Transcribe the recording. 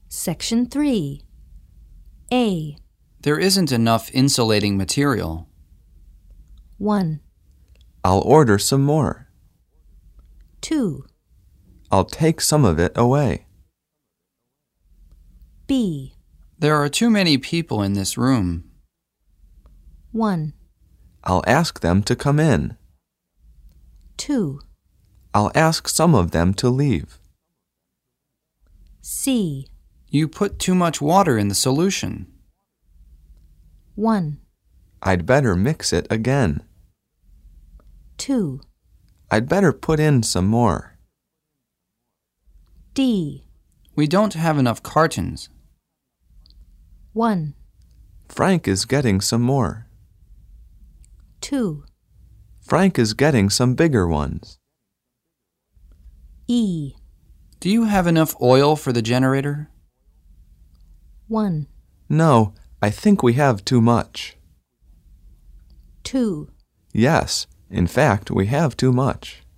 Section 3. A. There isn't enough insulating material. 1, I'll order some more. 2, I'll take some of it away. B. There are too many people in this room. 1, I'll ask them to come in. 2, I'll ask some of them to leave. C. You put too much water in the solution. 1, I'd better mix it again. 2, I'd better put in some more. D. We don't have enough cartons. 1, Frank is getting some more. 2, Frank is getting some bigger ones. E. Do you have enough oil for the generator? 1, No, I think we have too much. 2, Yes, in fact, we have too much.